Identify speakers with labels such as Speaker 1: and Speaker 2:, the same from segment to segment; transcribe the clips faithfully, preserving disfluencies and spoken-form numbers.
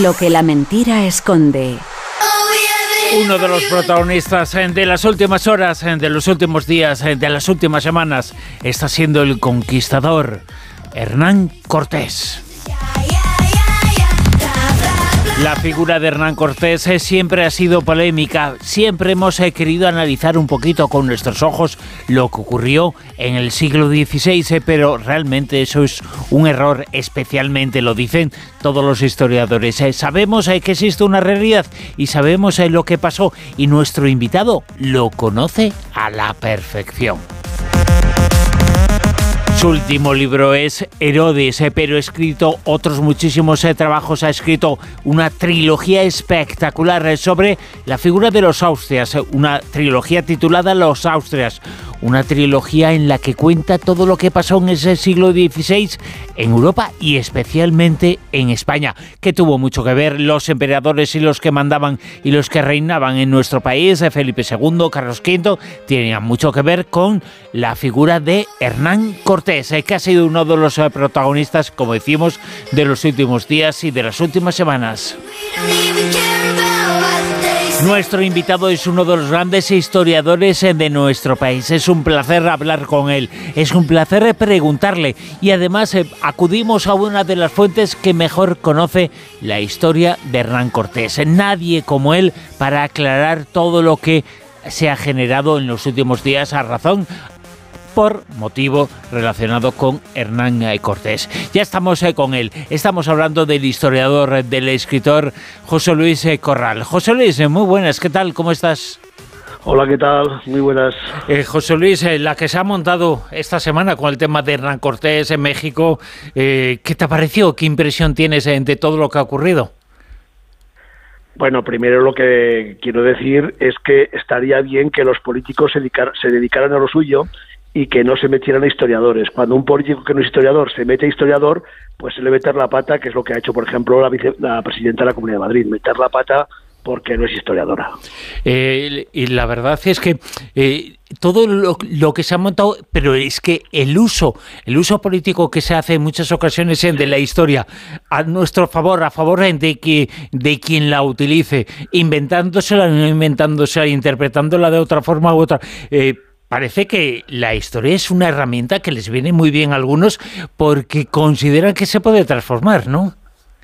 Speaker 1: Lo que la mentira esconde.
Speaker 2: Uno de los protagonistas de las últimas horas, de los últimos días, de las últimas semanas, está siendo el conquistador Hernán Cortés. La figura de Hernán Cortés siempre ha sido polémica. Siempre hemos querido analizar un poquito con nuestros ojos lo que ocurrió en el siglo dieciséis, pero realmente eso es un error, especialmente lo dicen todos los historiadores. Sabemos que existe una realidad y sabemos lo que pasó, y nuestro invitado lo conoce a la perfección. Su último libro es Herodes, pero ha escrito otros muchísimos eh, trabajos. Ha escrito una trilogía espectacular sobre la figura de los Austrias, una trilogía titulada Los Austrias, una trilogía en la que cuenta todo lo que pasó en ese siglo dieciséis en Europa y especialmente en España, que tuvo mucho que ver los emperadores y los que mandaban y los que reinaban en nuestro país, Felipe segundo, Carlos quinto, tenían mucho que ver con la figura de Hernán Cortés, que ha sido uno de los protagonistas, como decimos, de los últimos días y de las últimas semanas. Nuestro invitado es uno de los grandes historiadores de nuestro país. Es un placer hablar con él, es un placer preguntarle, y además eh, acudimos a una de las fuentes que mejor conoce la historia de Hernán Cortés. Nadie como él para aclarar todo lo que se ha generado en los últimos días a razón por motivo relacionado con Hernán Cortés. Ya estamos eh, con él. Estamos hablando del historiador, del escritor José Luis eh, Corral. José Luis, eh, muy buenas, ¿qué tal? ¿Cómo estás?
Speaker 3: Hola, ¿qué tal? Muy buenas.
Speaker 2: Eh, José Luis, eh, la que se ha montado esta semana con el tema de Hernán Cortés en México, eh, ¿qué te ha parecido? ¿Qué impresión tienes eh, de todo lo que ha ocurrido?
Speaker 3: Bueno, primero lo que quiero decir es que estaría bien que los políticos se, dedicar, se dedicaran a lo suyo y que no se metieran a historiadores. Cuando un político que no es historiador se mete a historiador, pues se le meter la pata, que es lo que ha hecho, por ejemplo, la, vice, la presidenta de la Comunidad de Madrid, meter la pata porque no es historiadora.
Speaker 2: Eh, y la verdad es que eh, todo lo, lo que se ha montado, pero es que el uso, el uso político que se hace en muchas ocasiones de la historia a nuestro favor, a favor de que de quien la utilice, inventándosela, no inventándosela, interpretándola de otra forma u otra. Eh, Parece que la historia es una herramienta que les viene muy bien a algunos porque consideran que se puede transformar, ¿no?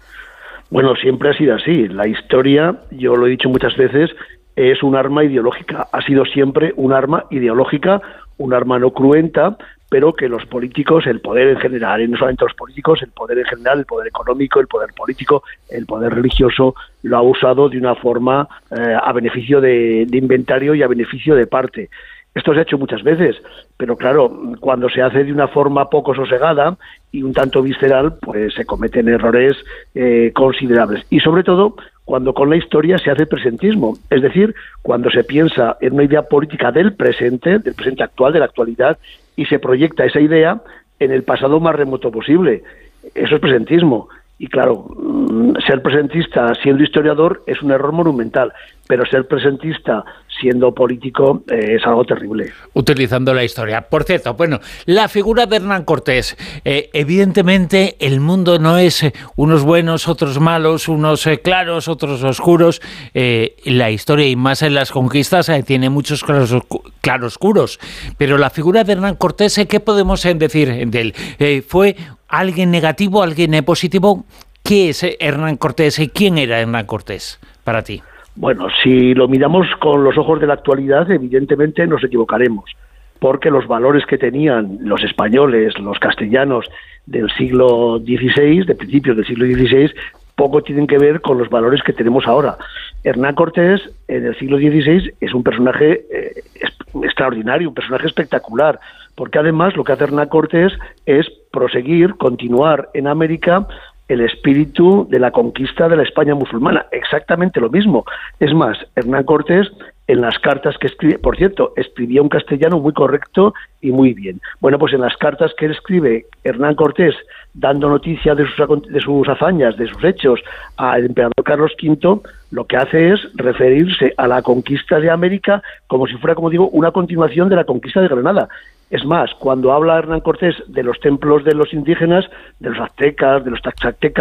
Speaker 3: Bueno, siempre ha sido así. La historia, yo lo he dicho muchas veces, es un arma ideológica. Ha sido siempre un arma ideológica, un arma no cruenta, pero que los políticos, el poder en general, y no solamente los políticos, el poder en general, el poder económico, el poder político, el poder religioso, lo ha usado de una forma eh, a beneficio de, de inventario y a beneficio de parte. Esto se ha hecho muchas veces, pero claro, cuando se hace de una forma poco sosegada y un tanto visceral, pues se cometen errores eh, considerables. Y sobre todo, cuando con la historia se hace presentismo, es decir, cuando se piensa en una idea política del presente, del presente actual, de la actualidad, y se proyecta esa idea en el pasado más remoto posible. Eso es presentismo. Y claro, ser presentista siendo historiador es un error monumental, pero ser presentista siendo político eh, es algo terrible.
Speaker 2: Utilizando la historia. Por cierto, bueno, la figura de Hernán Cortés, eh, evidentemente el mundo no es eh, unos buenos, otros malos, unos eh, claros, otros oscuros. Eh, la historia, y más en las conquistas, eh, tiene muchos claros, claroscuros. Pero la figura de Hernán Cortés, eh, ¿qué podemos eh, decir de él? Eh, ¿Fue alguien negativo, alguien eh, positivo? ¿Qué es eh, Hernán Cortés y quién era Hernán Cortés para ti?
Speaker 3: Bueno, si lo miramos con los ojos de la actualidad, evidentemente nos equivocaremos, porque los valores que tenían los españoles, los castellanos del siglo dieciséis, de principios del siglo dieciséis, poco tienen que ver con los valores que tenemos ahora. Hernán Cortés, en el siglo dieciséis, es un personaje eh, extraordinario, un personaje espectacular, porque además lo que hace Hernán Cortés es proseguir, continuar en América el espíritu de la conquista de la España musulmana, exactamente lo mismo. Es más, Hernán Cortés, en las cartas que escribe, por cierto, escribía un castellano muy correcto y muy bien. Bueno, pues en las cartas que él escribe Hernán Cortés, dando noticia de sus, de sus hazañas, de sus hechos, al emperador Carlos quinto, lo que hace es referirse a la conquista de América como si fuera, como digo, una continuación de la conquista de Granada. Es más, cuando habla Hernán Cortés de los templos de los indígenas, de los aztecas, de los taxaltecas,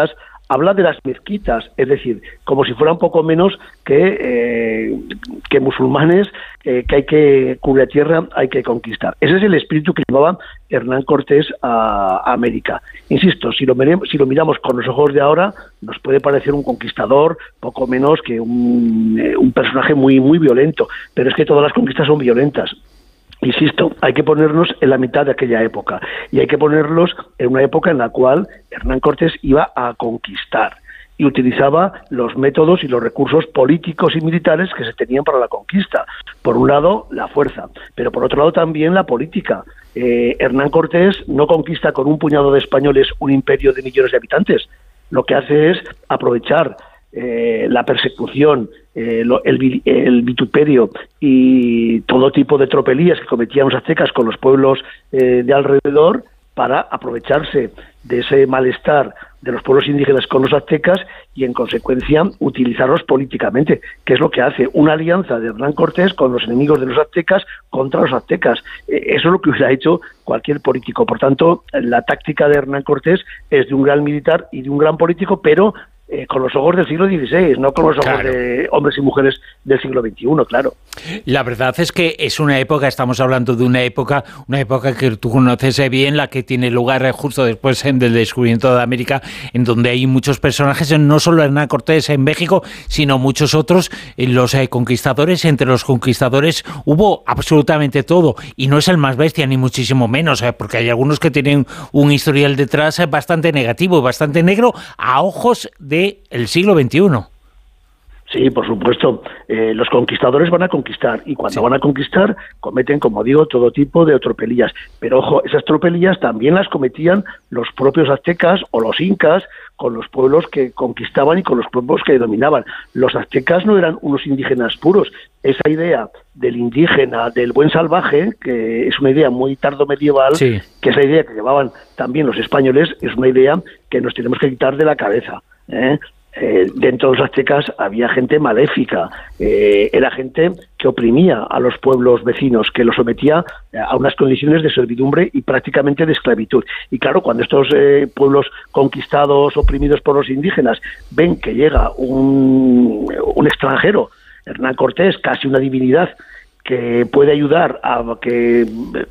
Speaker 3: habla de las mezquitas, es decir, como si fuera un poco menos que, eh, que musulmanes eh, que hay que cubrir tierra, hay que conquistar. Ese es el espíritu que llevaba Hernán Cortés a, a América. Insisto, si lo, si lo miramos con los ojos de ahora, nos puede parecer un conquistador, poco menos que un, eh, un personaje muy, muy violento, pero es que todas las conquistas son violentas. Insisto, hay que ponernos en la mitad de aquella época y hay que ponerlos en una época en la cual Hernán Cortés iba a conquistar y utilizaba los métodos y los recursos políticos y militares que se tenían para la conquista. Por un lado, la fuerza, pero por otro lado también la política. Eh, Hernán Cortés no conquista con un puñado de españoles un imperio de millones de habitantes. Lo que hace es aprovechar Eh, la persecución, eh, lo, el, el vituperio y todo tipo de tropelías que cometían los aztecas con los pueblos eh, de alrededor para aprovecharse de ese malestar de los pueblos indígenas con los aztecas y, en consecuencia, utilizarlos políticamente, que es lo que hace una alianza de Hernán Cortés con los enemigos de los aztecas contra los aztecas. Eh, eso es lo que hubiera hecho cualquier político. Por tanto, la táctica de Hernán Cortés es de un gran militar y de un gran político, pero Eh, con los ojos del siglo dieciséis, no con los ojos claro. de hombres y mujeres del siglo veintiuno, claro.
Speaker 2: La verdad es que es una época, estamos hablando de una época, una época que tú conoces bien, la que tiene lugar justo después del descubrimiento de América, en donde hay muchos personajes, no solo Hernán Cortés en México, sino muchos otros, los eh, conquistadores. Entre los conquistadores hubo absolutamente todo, y no es el más bestia, ni muchísimo menos, eh, porque hay algunos que tienen un historial detrás eh, bastante negativo, bastante negro, a ojos de el siglo veintiuno.
Speaker 3: Sí, por supuesto. Eh, los conquistadores van a conquistar y cuando sí. van a conquistar cometen, como digo, todo tipo de tropelías. Pero ojo, esas tropelías también las cometían los propios aztecas o los incas con los pueblos que conquistaban y con los pueblos que dominaban. Los aztecas no eran unos indígenas puros. Esa idea del indígena, del buen salvaje, que es una idea muy tardomedieval, sí. que esa idea que llevaban también los españoles, es una idea que nos tenemos que quitar de la cabeza. ¿Eh? Eh, dentro de los aztecas había gente maléfica, eh, era gente que oprimía a los pueblos vecinos, que los sometía a unas condiciones de servidumbre y prácticamente de esclavitud. Y claro, cuando estos eh, pueblos conquistados, oprimidos por los indígenas, ven que llega un, un extranjero, Hernán Cortés, casi una divinidad, que puede ayudar a que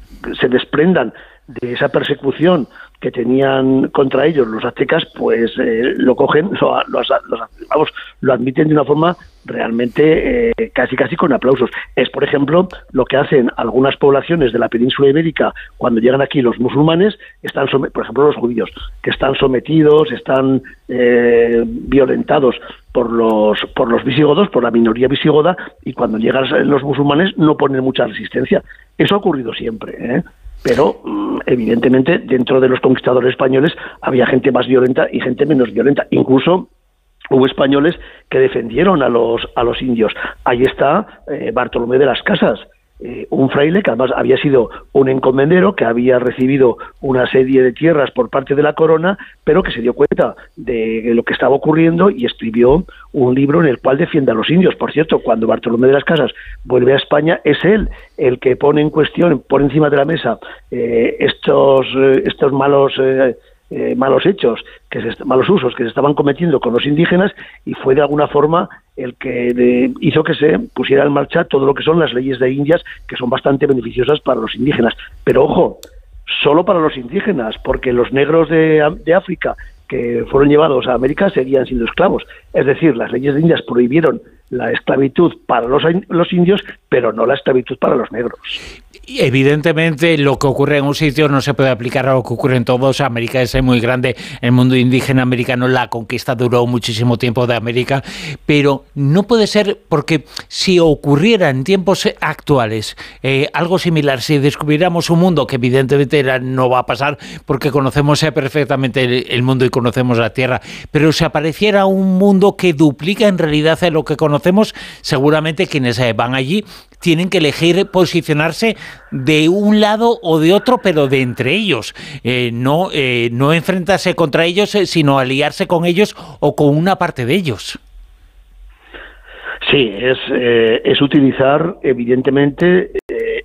Speaker 3: se desprendan de esa persecución que tenían contra ellos los aztecas, pues eh, lo cogen, lo, lo, lo, vamos, lo admiten de una forma realmente eh, casi casi con aplausos. Es, por ejemplo, lo que hacen algunas poblaciones de la península ibérica cuando llegan aquí los musulmanes, están por ejemplo los judíos, que están sometidos, están eh, violentados por los por los visigodos, por la minoría visigoda, y cuando llegan los musulmanes no ponen mucha resistencia. Eso ha ocurrido siempre, ¿eh? Pero evidentemente dentro de los conquistadores españoles había gente más violenta y gente menos violenta. Incluso hubo españoles que defendieron a los a los indios. Ahí está eh, Bartolomé de las Casas, eh, un fraile que además había sido un encomendero, que había recibido una serie de tierras por parte de la corona, pero que se dio cuenta de lo que estaba ocurriendo y escribió un libro en el cual defiende a los indios. Por cierto, cuando Bartolomé de las Casas vuelve a España, es él el que pone en cuestión, pone encima de la mesa eh, estos eh, estos malos eh, eh, malos hechos, que se, malos usos que se estaban cometiendo con los indígenas, y fue de alguna forma el que de, hizo que se pusiera en marcha todo lo que son las leyes de Indias, que son bastante beneficiosas para los indígenas. Pero ojo, solo para los indígenas, porque los negros de, de África que fueron llevados a América seguían siendo esclavos. Es decir, las leyes de Indias prohibieron la esclavitud para los, los indios, pero no la esclavitud para los negros.
Speaker 2: Evidentemente, lo que ocurre en un sitio no se puede aplicar a lo que ocurre en todos. América es muy grande, el mundo indígena americano, la conquista duró muchísimo tiempo de América, pero no puede ser, porque si ocurriera en tiempos actuales eh, algo similar, si descubriéramos un mundo, que evidentemente era, no va a pasar porque conocemos eh, perfectamente el, el mundo y conocemos la Tierra, pero si apareciera un mundo que duplica en realidad lo que conocemos, seguramente quienes eh, van allí tienen que elegir posicionarse de un lado o de otro, pero de entre ellos. Eh, no, eh, no enfrentarse contra ellos, eh, sino aliarse con ellos o con una parte de ellos.
Speaker 3: Sí, es, eh, es utilizar, evidentemente, eh,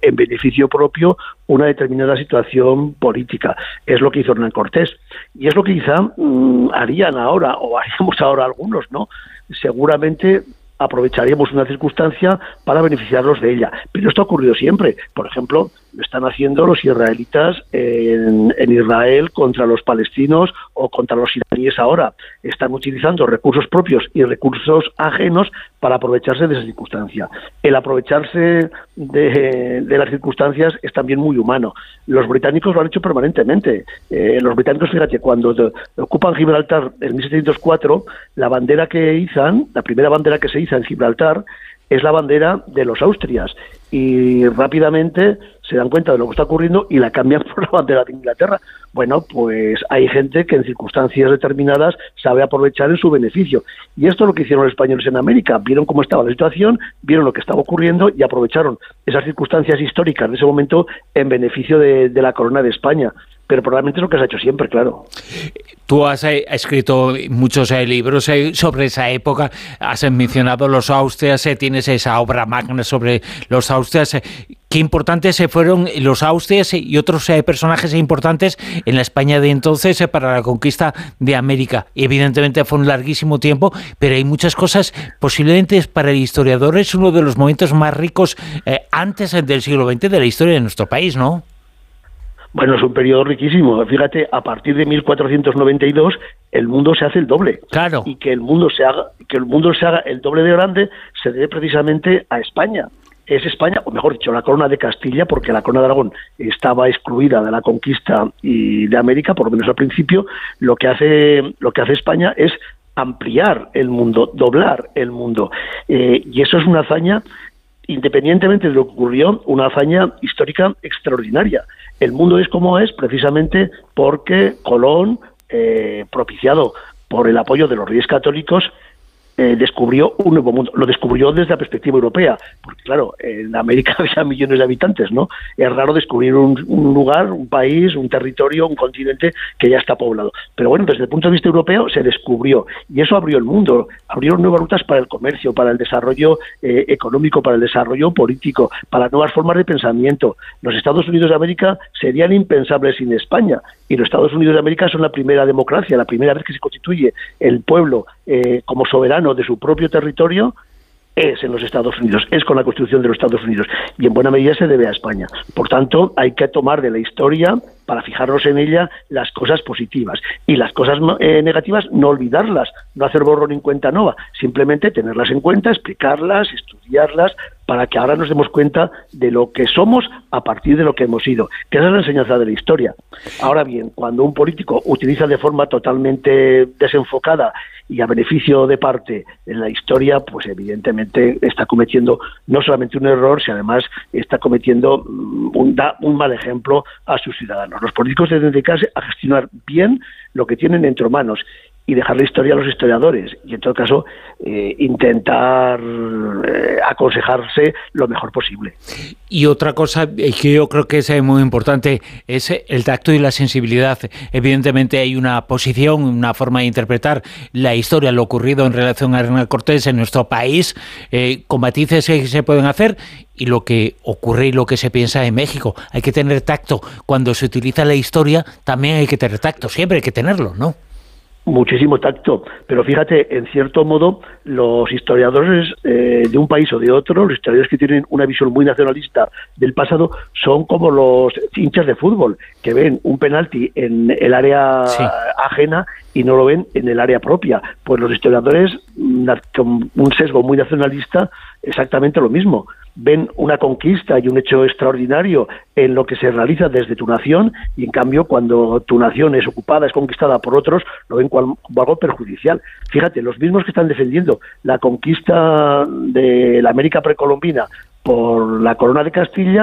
Speaker 3: en beneficio propio una determinada situación política. Es lo que hizo Hernán Cortés. Y es lo que quizá mmm, harían ahora, o haríamos ahora algunos, ¿no? Seguramente aprovecharíamos una circunstancia para beneficiarnos de ella. Pero esto ha ocurrido siempre. Por ejemplo, lo están haciendo los israelitas en, en Israel contra los palestinos o contra los iraníes ahora. Están utilizando recursos propios y recursos ajenos para aprovecharse de esa circunstancia. El aprovecharse de, de las circunstancias es también muy humano. Los británicos lo han hecho permanentemente. Eh, los británicos, fíjate, cuando de, ocupan Gibraltar en mil setecientos cuatro, la bandera que izan, la primera bandera que se iza en Gibraltar, es la bandera de los Austrias, y rápidamente se dan cuenta de lo que está ocurriendo y la cambian por la bandera de Inglaterra. Bueno, pues hay gente que en circunstancias determinadas sabe aprovechar en su beneficio. Y esto es lo que hicieron los españoles en América. Vieron cómo estaba la situación, vieron lo que estaba ocurriendo y aprovecharon esas circunstancias históricas de ese momento en beneficio de, de la corona de España. Pero probablemente es lo que has hecho siempre, claro.
Speaker 2: Tú has eh, escrito muchos eh, libros eh, sobre esa época, has mencionado los Austrias, eh, tienes esa obra magna sobre los Austrias. Eh, qué importantes eh, fueron los Austrias eh, y otros eh, personajes importantes en la España de entonces eh, para la conquista de América. Y evidentemente fue un larguísimo tiempo, pero hay muchas cosas, posiblemente para el historiador es uno de los momentos más ricos eh, antes del siglo veinte de la historia de nuestro país, ¿no?
Speaker 3: Bueno, es un periodo riquísimo. Fíjate, a partir de mil cuatrocientos noventa y dos el mundo se hace el doble.
Speaker 2: Claro.
Speaker 3: Y que el mundo se haga, que el mundo se haga el doble de grande se debe precisamente a España. Es España, o mejor dicho, la corona de Castilla, porque la corona de Aragón estaba excluida de la conquista y de América, por lo menos al principio. Lo que hace, lo que hace España es ampliar el mundo, doblar el mundo. Eh, y eso es una hazaña, independientemente de lo que ocurrió, una hazaña histórica extraordinaria. El mundo es como es precisamente porque Colón, eh, propiciado por el apoyo de los reyes católicos, eh, descubrió un nuevo mundo. Lo descubrió desde la perspectiva europea, porque claro, en América había millones de habitantes, ¿no? Es raro descubrir un, un lugar, un país, un territorio, un continente que ya está poblado. Pero bueno, desde el punto de vista europeo se descubrió, y eso abrió el mundo, abrieron nuevas rutas para el comercio, para el desarrollo eh, económico, para el desarrollo político, para nuevas formas de pensamiento. Los Estados Unidos de América serían impensables sin España, y los Estados Unidos de América son la primera democracia, la primera vez que se constituye el pueblo eh, como soberano de su propio territorio es en los Estados Unidos, es con la Constitución de los Estados Unidos, y en buena medida se debe a España. Por tanto, hay que tomar de la historia, para fijarnos en ella, las cosas positivas, y las cosas eh, negativas no olvidarlas, no hacer borrón en cuenta nueva, simplemente tenerlas en cuenta, explicarlas, estudiarlas, para que ahora nos demos cuenta de lo que somos a partir de lo que hemos sido, que esa es la enseñanza de la historia. Ahora bien, cuando un político utiliza de forma totalmente desenfocada y a beneficio de parte en la historia, pues evidentemente está cometiendo no solamente un error, sino además está cometiendo un, da un mal ejemplo a sus ciudadanos. Los políticos deben dedicarse a gestionar bien lo que tienen entre manos y dejar la historia a los historiadores, y en todo caso eh, intentar eh, aconsejarse lo mejor posible.
Speaker 2: Y otra cosa que yo creo que es muy importante es el tacto y la sensibilidad. Evidentemente hay una posición, una forma de interpretar la historia, lo ocurrido en relación a Hernán Cortés en nuestro país, eh, con matices que se pueden hacer, y lo que ocurre y lo que se piensa en México. Hay que tener tacto. Cuando se utiliza la historia también hay que tener tacto, siempre hay que tenerlo, ¿no?
Speaker 3: Muchísimo tacto, pero fíjate, en cierto modo, los historiadores eh, de un país o de otro, los historiadores que tienen una visión muy nacionalista del pasado, son como los hinchas de fútbol, que ven un penalti en el área sí. ajena y no lo ven en el área propia. Pues los historiadores, con un sesgo muy nacionalista, exactamente lo mismo. Ven una conquista y un hecho extraordinario en lo que se realiza desde tu nación, y en cambio cuando tu nación es ocupada, es conquistada por otros, lo ven como algo perjudicial. Fíjate, los mismos que están defendiendo la conquista de la América precolombina por la corona de Castilla,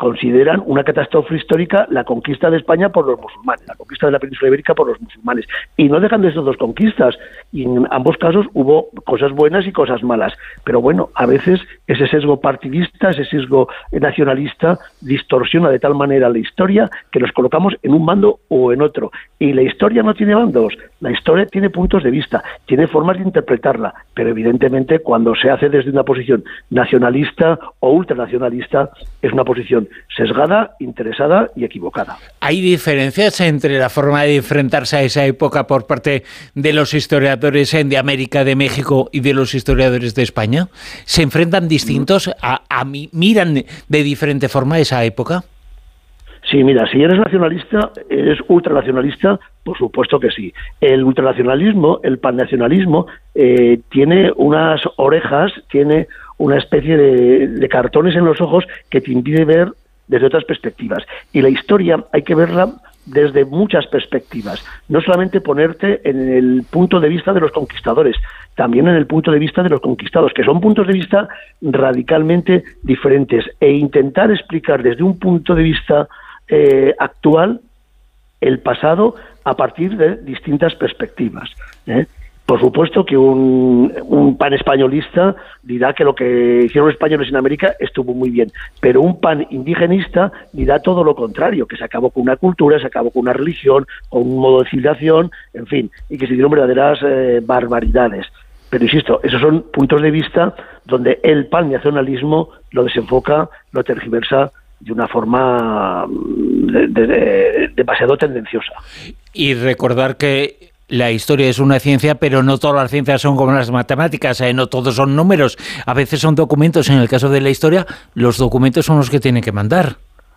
Speaker 3: consideran una catástrofe histórica la conquista de España por los musulmanes, la conquista de la península ibérica por los musulmanes, y no dejan de ser dos conquistas, y en ambos casos hubo cosas buenas y cosas malas, pero bueno, a veces ese sesgo partidista, ese sesgo nacionalista distorsiona de tal manera la historia que nos colocamos en un bando o en otro, y la historia no tiene bandos, la historia tiene puntos de vista, tiene formas de interpretarla, pero evidentemente cuando se hace desde una posición nacionalista o ultranacionalista es una posición sesgada, interesada y equivocada.
Speaker 2: ¿Hay diferencias entre la forma de enfrentarse a esa época por parte de los historiadores de América, de México y de los historiadores de España? ¿Se enfrentan distintos? ¿A, a miran de diferente forma esa época?
Speaker 3: Sí, mira, si eres nacionalista, eres ultranacionalista, por supuesto que sí. El ultranacionalismo, el pannacionalismo, eh, tiene unas orejas, tiene una especie de, de cartones en los ojos que te impide ver desde otras perspectivas. Y la historia hay que verla desde muchas perspectivas. No solamente ponerte en el punto de vista de los conquistadores, también en el punto de vista de los conquistados, que son puntos de vista radicalmente diferentes, e intentar explicar desde un punto de vista eh, actual el pasado a partir de distintas perspectivas, ¿eh? Por supuesto que un, un panespañolista dirá que lo que hicieron los españoles en América estuvo muy bien, pero un pan-indigenista dirá todo lo contrario, que se acabó con una cultura, se acabó con una religión, con un modo de civilización, en fin, y que se dieron verdaderas eh, barbaridades. Pero insisto, esos son puntos de vista donde el pan-nacionalismo lo desenfoca, lo tergiversa de una forma de, de, de, demasiado tendenciosa.
Speaker 2: Y recordar que la historia es una ciencia, pero no todas las ciencias son como las matemáticas, ¿eh? No todos son números, a veces son documentos. En el caso de la historia, los documentos son los que tienen que mandar.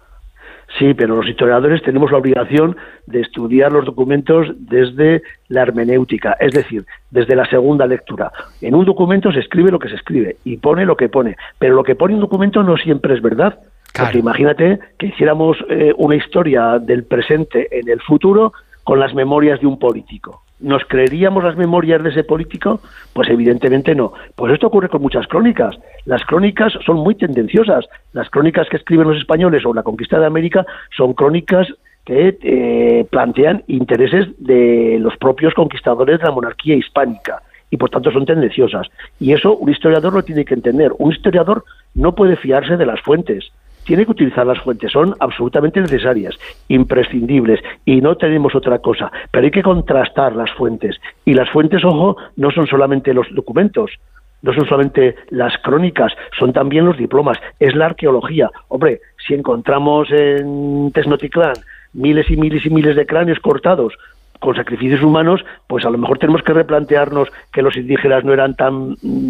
Speaker 3: Sí, pero los historiadores tenemos la obligación de estudiar los documentos desde la hermenéutica, es decir, desde la segunda lectura. En un documento se escribe lo que se escribe y pone lo que pone, pero lo que pone un documento no siempre es verdad. Claro. Porque imagínate que hiciéramos eh, una historia del presente en el futuro con las memorias de un político. ¿Nos creeríamos las memorias de ese político? Pues evidentemente no. Pues esto ocurre con muchas crónicas. Las crónicas son muy tendenciosas. Las crónicas que escriben los españoles sobre la conquista de América son crónicas que eh, plantean intereses de los propios conquistadores de la monarquía hispánica y por tanto son tendenciosas. Y eso un historiador lo tiene que entender. Un historiador no puede fiarse de las fuentes. Tiene que utilizar las fuentes, son absolutamente necesarias, imprescindibles, y no tenemos otra cosa, pero hay que contrastar las fuentes, y las fuentes, ojo, no son solamente los documentos, no son solamente las crónicas, son también los diplomas, es la arqueología. Hombre, si encontramos en Tenochtitlán miles y miles y miles de cráneos cortados con sacrificios humanos, pues a lo mejor tenemos que replantearnos que los indígenas no eran tan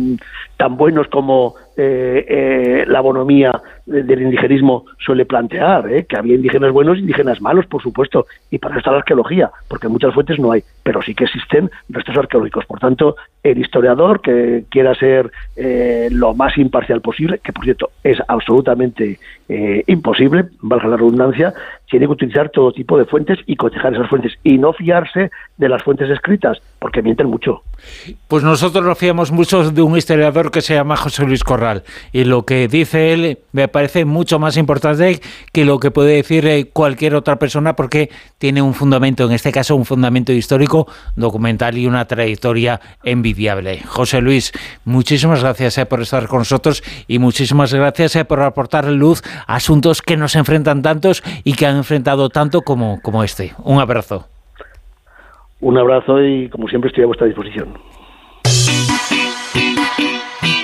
Speaker 3: tan buenos como eh, eh, la bonomía del indigenismo suele plantear, ¿eh? Que había indígenas buenos e indígenas malos, por supuesto, y para eso está la arqueología, porque muchas fuentes no hay, pero sí que existen restos arqueológicos. Por tanto, el historiador que quiera ser eh, lo más imparcial posible, que por cierto es absolutamente eh, imposible, valga la redundancia, tiene que utilizar todo tipo de fuentes y cotejar esas fuentes, y no fiarse de las fuentes escritas, porque mienten mucho.
Speaker 2: Pues nosotros nos fiamos mucho de un historiador que se llama José Luis Corral, y lo que dice él me parece mucho más importante que lo que puede decir cualquier otra persona, porque tiene un fundamento, en este caso un fundamento histórico, documental y una trayectoria envidiable. José Luis, muchísimas gracias eh, por estar con nosotros, y muchísimas gracias eh, por aportar luz a asuntos que nos enfrentan tantos y que han enfrentado tanto como, como este. Un abrazo.
Speaker 3: Un abrazo y, como siempre, estoy a vuestra disposición.